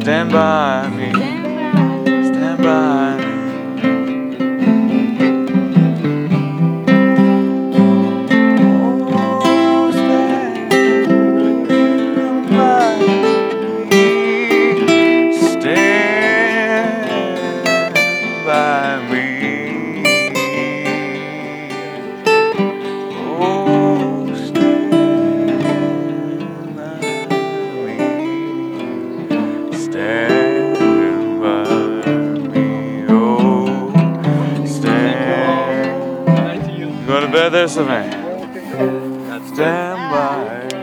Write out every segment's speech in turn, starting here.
stand by me, stand by me. Oh, stand by me, stand by me. Oh, stand by me, stand by me. Oh, stand. You go to bed there, Samay? Stand by.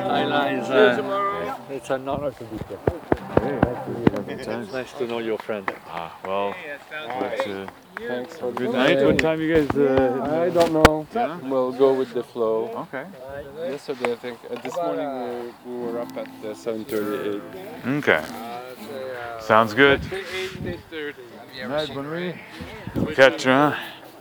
It's an honor to be here. It's nice to know your friend. Ah, well, Thanks for good night. What time you guys? I don't know. Yeah? We'll go with the flow. Okay. Yesterday, I think. This morning we were up at 7:38. Okay. Sounds good. 8:30. Night, Marie. Catch you, huh?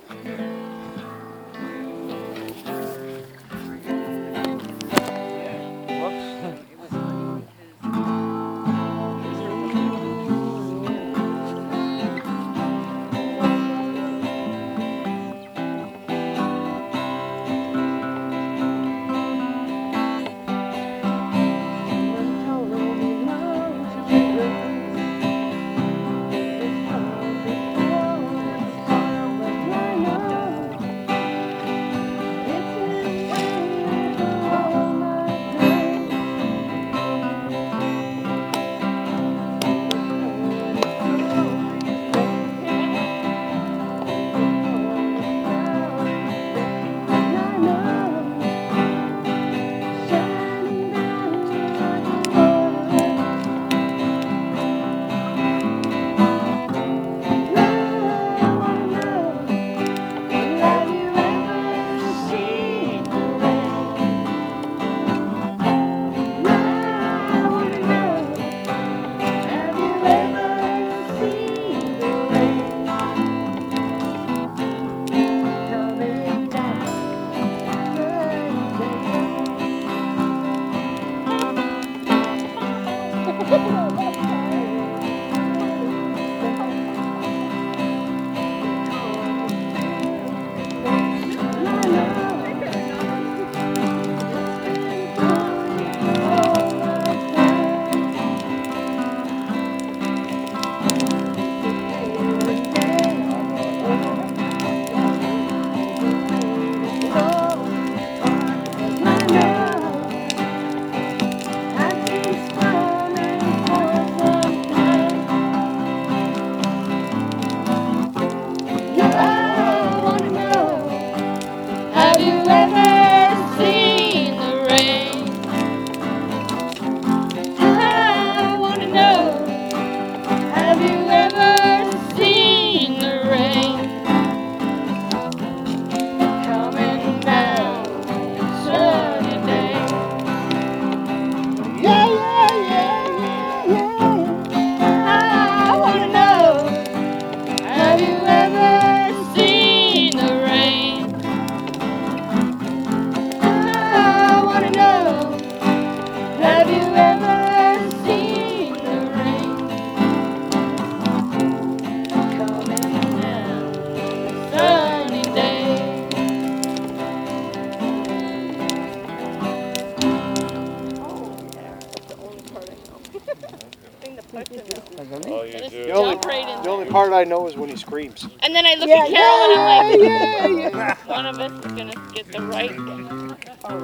The only part I know is when he screams. And then I look at Carol and I'm like, one of us is gonna get the right thing.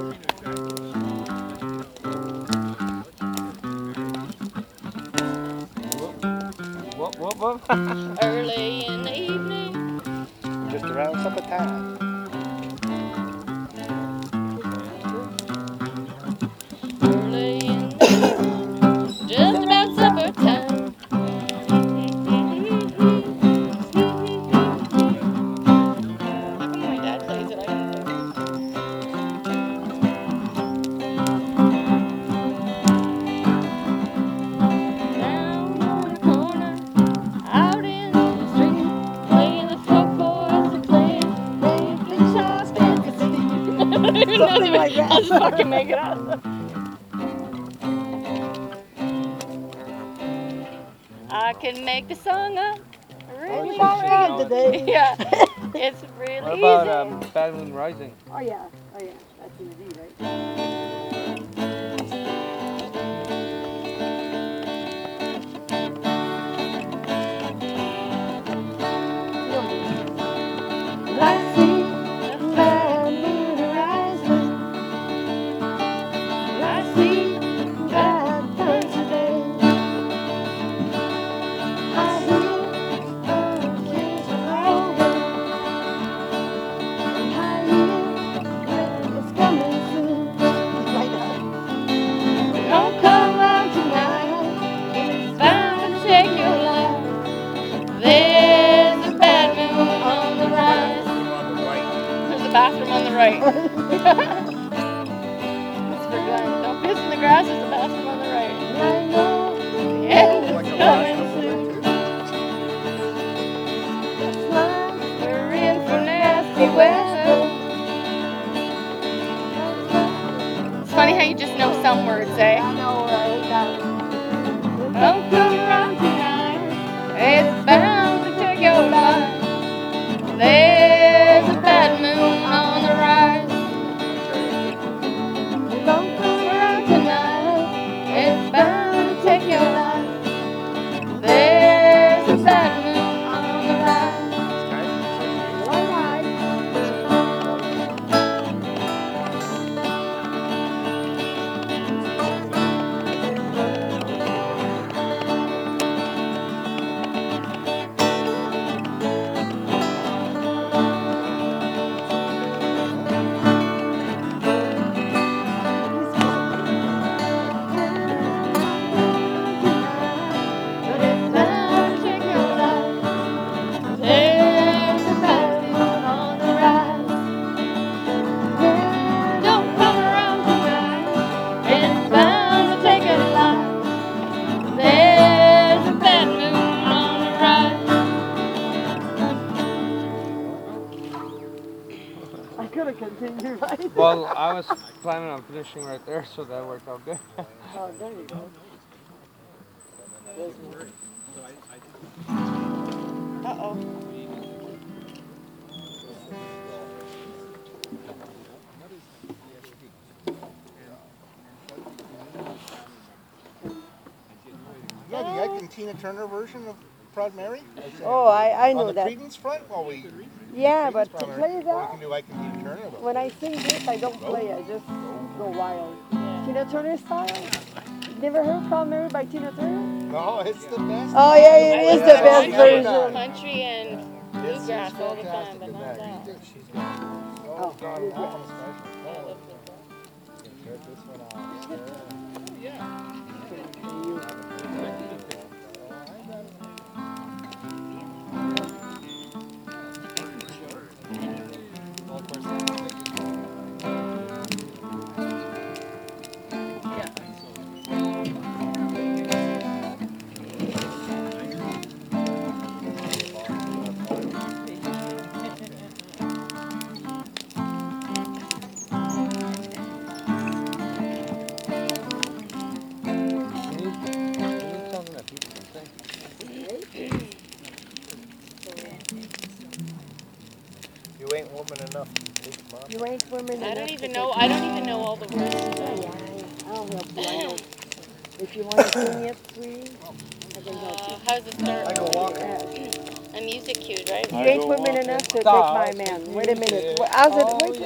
Early in the evening. Just around supper time. Early in the evening. Just about supper time. How come my dad plays it? I don't know. Down on the corner, out in the street, playing the folk boys and playing big shots, I don't even know the I'll just fucking make it up. I can make the song up. Really Keep on around today. Yeah, it's really What easy. about Bad Moon Rising? Oh yeah, that's easy, right? I see the bad moon rising. I see bad birds today. I hear the kids growling, and I hear that it's coming soon. Like that. Don't come around tonight. It's bound to take your life. There's a bad moon on the rise. There's a bathroom on the right. That's for Glenn. Don't piss in the grass. There's a bathroom on the right. And I know The end is coming soon. it's time. We're in for nasty weather. It's funny how you just know some words, eh? I know, right? Don't come around tonight. It's bound to take your life. There's a bad moon on the rise. Don't come around tonight. It's bound to take your life. There's a bad moon on the rise. All right. But it's bound to take your life. There's a bad moon on the rise. Don't come around tonight. It's bound to take your life. There's a bad moon on the rise. I could have continued, right? Well, I was planning on finishing right there, so that worked out good. Oh, there you go. Uh-oh. Yeah, the Ike and Tina Turner version of Proud Mary? Oh, I On know the that. Creedence front? Well, we Yeah, but Creedence to front, play we that, can do Ike and Tina Turner. Though. when I sing this, I don't play. I just go wild. Tina Turner style. Never heard Proud Mary by Tina Turner? No, it's the best. Oh yeah, it is the Yeah, best yeah, version. Country and It's bluegrass all the time, fantastic but in not that. that. She's got Oh, God, yeah. nothing special. Check this one out. Something that people can sing. You ain't woman enough. Mom. You ain't women I enough don't to even take know. it. I don't even know all the words to Yeah, that. I'll help you. I know. If you want to sing it, sweetie, I can help you. How's it start? I go walking. Yeah. A music cue, right? You ain't women enough to take my man. Wait a minute. How's it? Wait.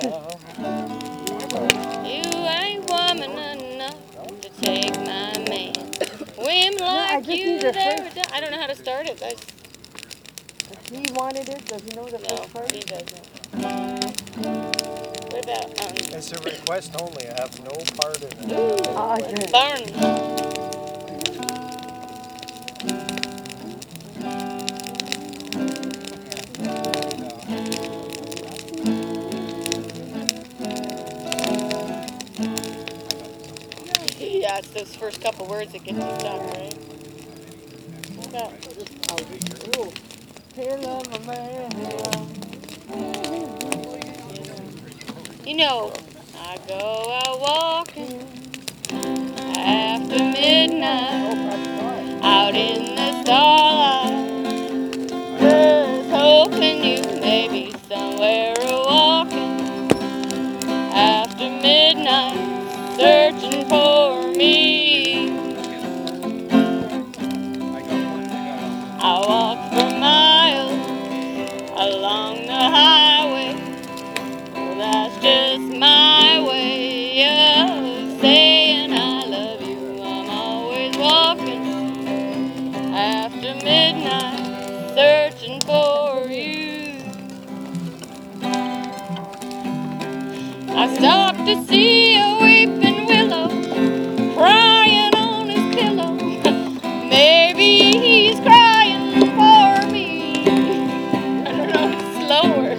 You ain't woman enough to take my man. Women I like just you, need the they're first- I don't know how to start it. He wanted it. Does he know the No, first part? he doesn't. What about It's a request only. I have no part in it. Oh, good. Barn? Yeah, it's those first couple words that get you stuck, right? What about? You know, I go out walking after midnight, out in the midnight, searching for you. I stopped to see a weeping willow crying on his pillow. Maybe he's crying for me. I don't know, slower.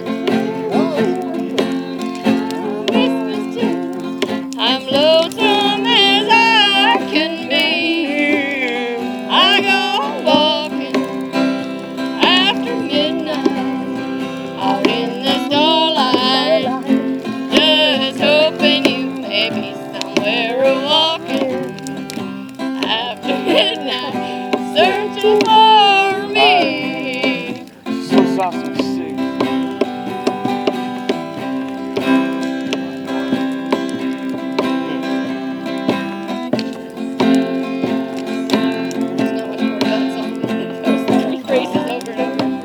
Christmas too. I'm lonesome as I can be. I go walking after midnight out in the starlight, just hoping you may be somewhere walking after midnight, searching for me. So soft to sing. There's not much more to that song. Those three phrases over and over.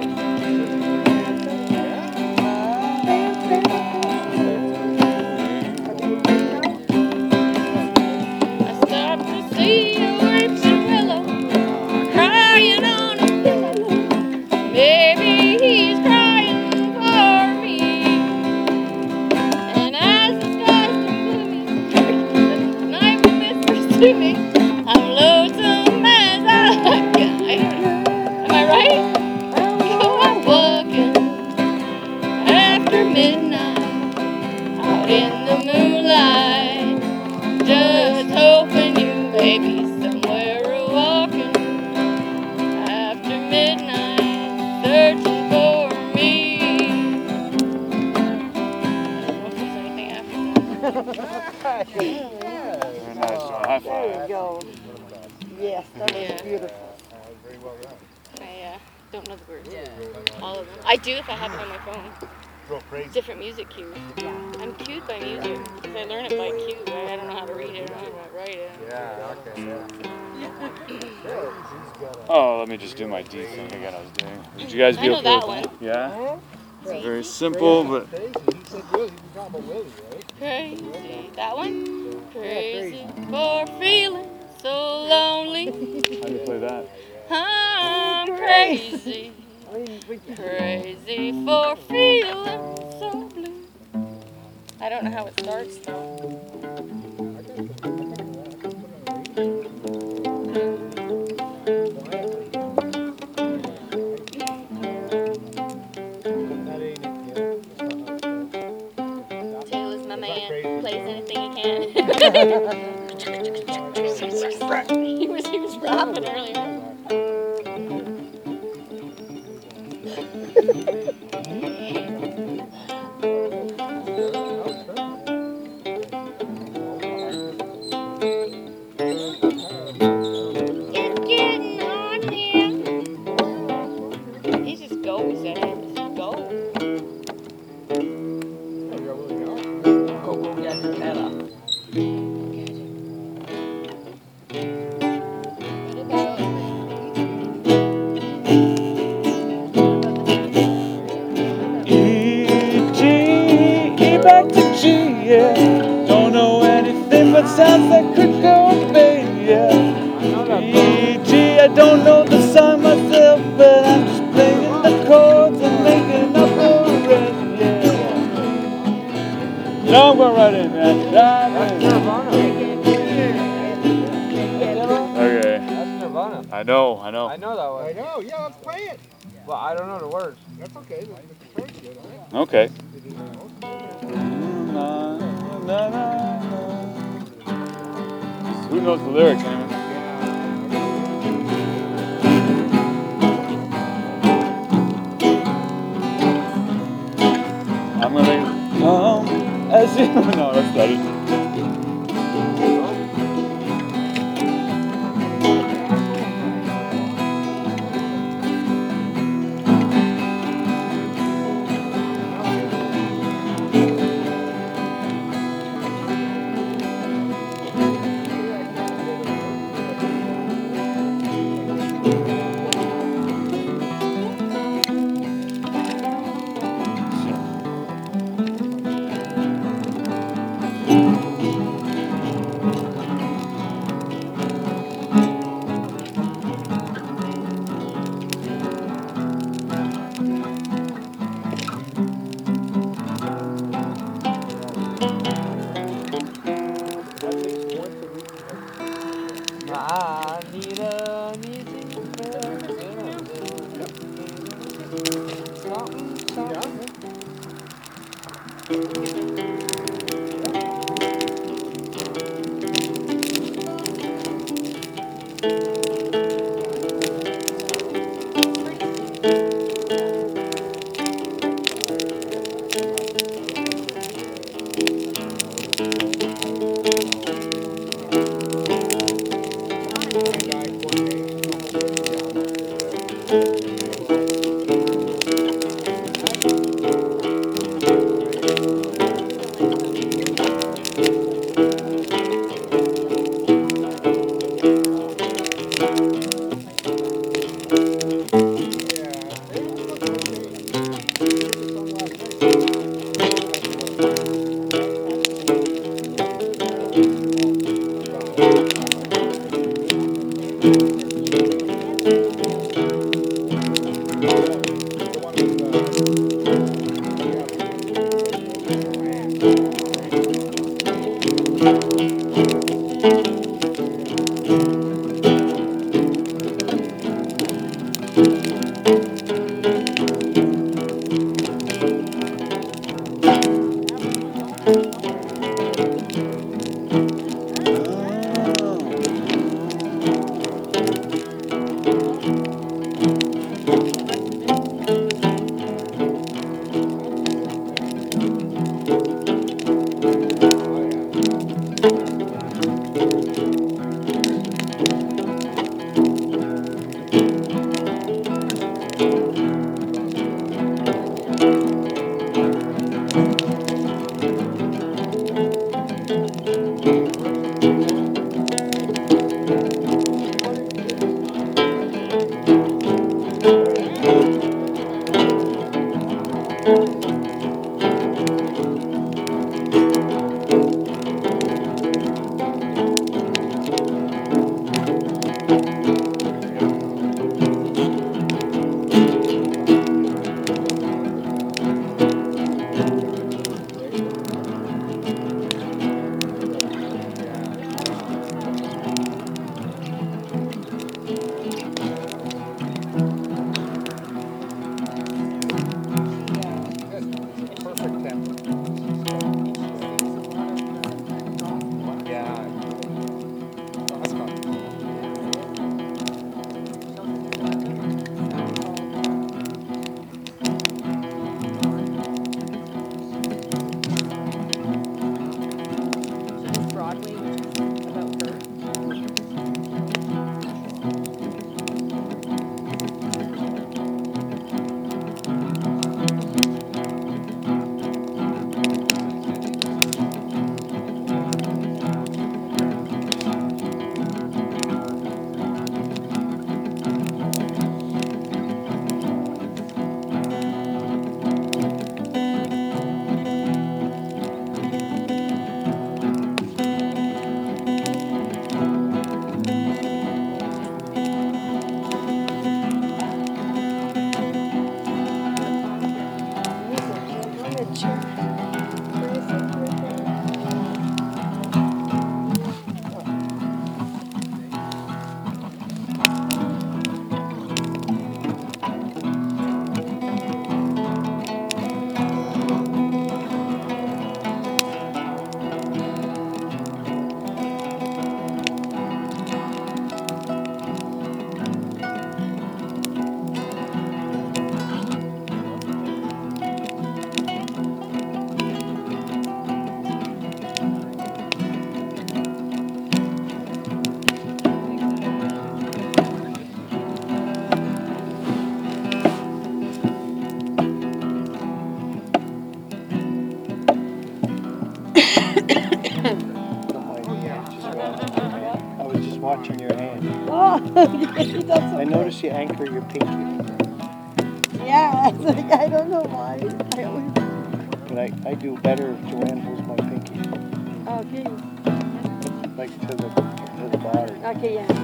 I stopped to see a weeping willow crying on a pillow. Maybe he's crying for me. And as the skies are gloomy, the night whispers to me, I'm lonesome as I can. Am I right? So I'm walking after midnight out in the moonlight, just hoping you may be somewhere walking after midnight, searching for me. I don't know if there's anything after that. Very nice. High There five. you go. Yes, that was Yeah. beautiful. Very well done. I don't know the words. All of them. I do if I have it on my phone. Go crazy. Different music cues. I'm cued by music because I learn it by cue. Right? I don't know how to read it. I don't know how to write it. Yeah, okay, yeah. Oh, let me just do my D thing again. I was doing. Would you guys be I know okay that with one. Yeah. It's very simple, but Crazy. He said Willie. You talking about Willie, right? Crazy. That one? Crazy for feeling so lonely. how do you play that? I'm crazy. Crazy for feeling so blue. I don't know how it starts though. Taylor is my man. Plays anything he can. he was rapping earlier. It's getting on him. He just goes at it. Just go. E, G, E back to G, yeah. Don't know anything but sounds that could go big, yeah. E, G, I don't know the song myself, but I'm just playing the chords and making up a rhythm, yeah. No, we're right in, man. That's Nirvana. Okay. That's Nirvana. I know. I know that I one. know. Yeah, let's play it. But I don't know the words. That's okay. The play's good. Okay. Who knows the lyrics anyway? I'm gonna come as you. No, that's not it. I need an easy Perfect tempo. Yeah. That's fun. Broadway, which is about her. I was just watching your hand. Oh, okay, that's I noticed you anchor your pinky, Yeah, it's like, I don't know why. I always, but I do better if Joanne holds my pinky, okay, like to the body. okay, yeah.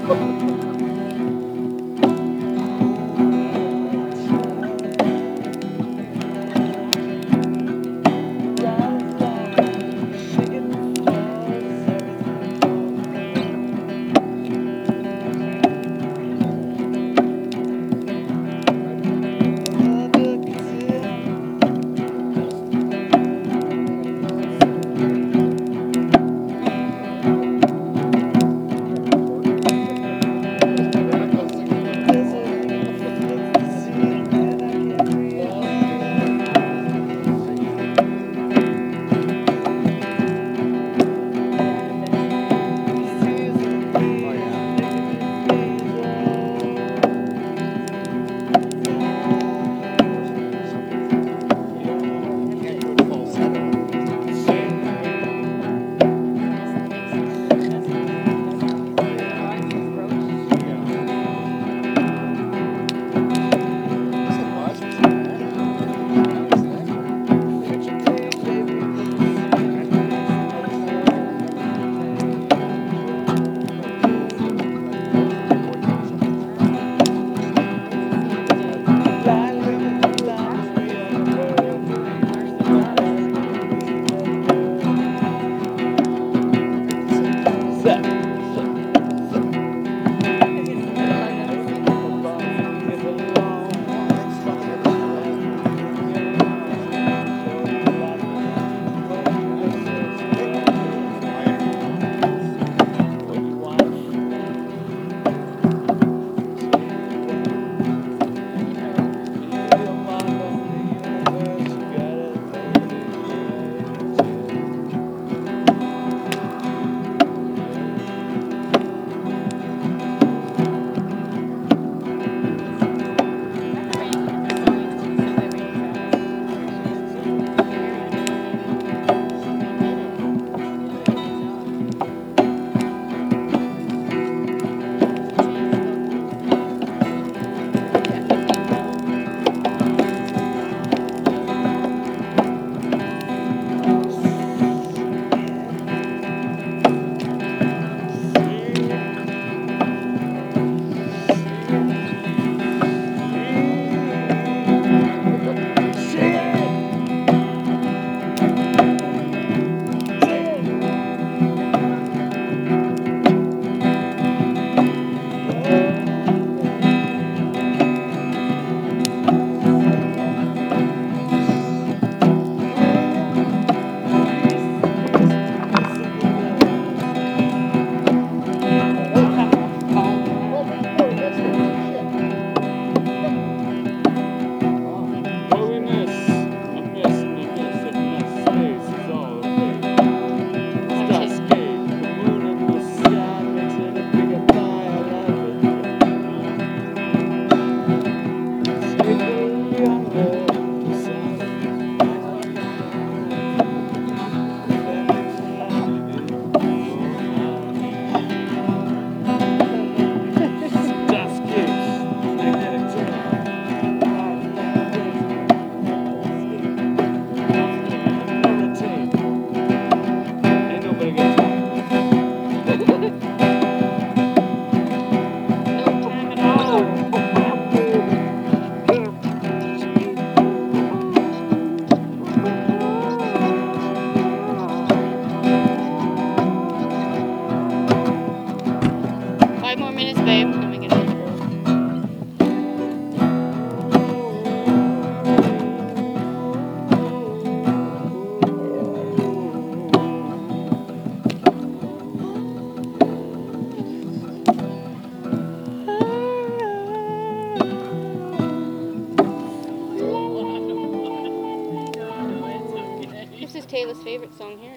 Taylor's favorite song here.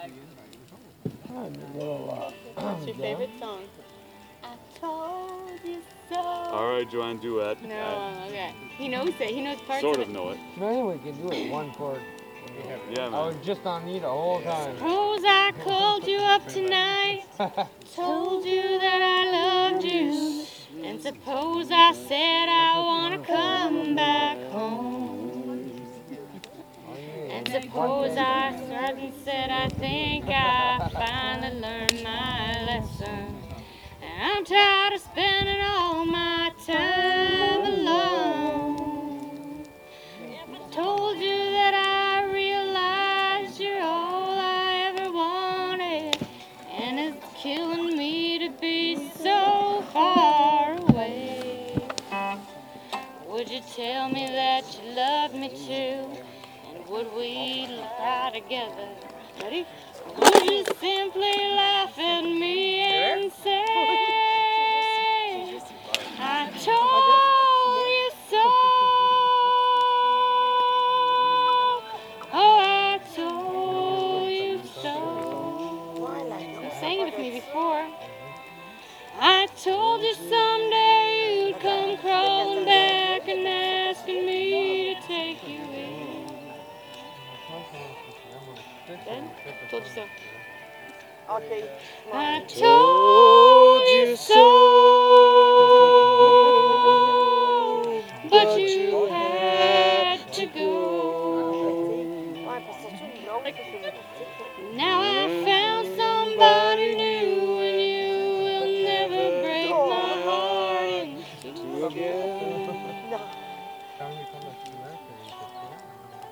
What's your favorite song? I told you so. All right, Joanne, duet. No, okay. He knows it. He knows parts Sort of of know it. No, we can do it one chord. Yeah, I man. was just on you the whole time. Suppose I called you up tonight, told you that I loved you, and suppose I said I wanna come back home, and suppose I suddenly said I think I finally learned my lesson, and I'm tired would we lie together? Ready? Would you simply laugh at me and say, I told you so? Oh, I told you so. You sang it with me before. I told you someday you'd come crawling back and asking me to take you in. Then, told you so. Okay. I told you so, but you had to go. Now I found somebody new, and you will never break my heart in two again. Time you come back to America, you should do it.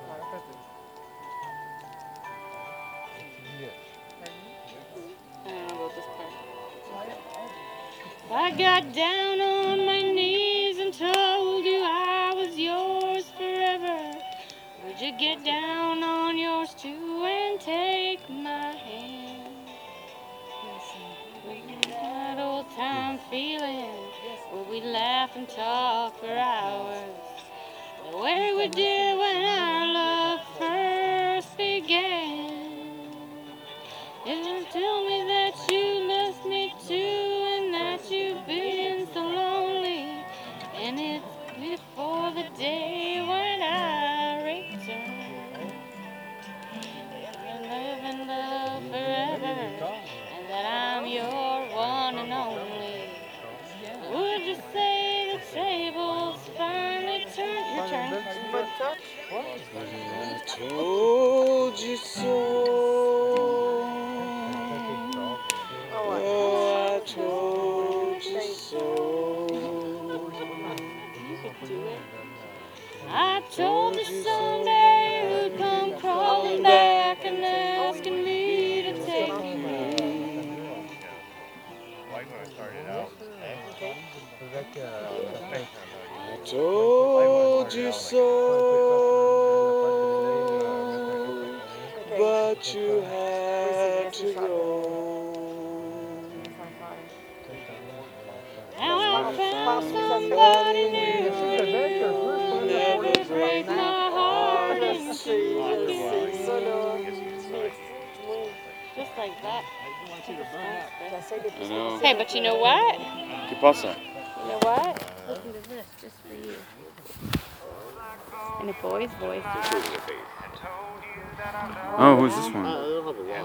I don't know about this part. I got down on my knees and told you I was yours forever. Would you get down on yours too and take my hand? That old time feeling where we laugh and talk for hours. The way we did when our love first began. You tell me that you left me too and that you've been so lonely. And it's before the day when I return. Live and love forever, and that I'm your one and only. Would you say the tables finally turned? Your turn. I told you so. Oh, I told you so. You could do it. I told you someday you'd come crawling back and asking me to take you in. I told you so, but you had to go. Now I found somebody new, never break my heart in two again. Just like that. I know. Hey, but you know what? ¿Qué pasa? You know what? Listen to this, just for you. In a boy's voice. Oh, who's this one?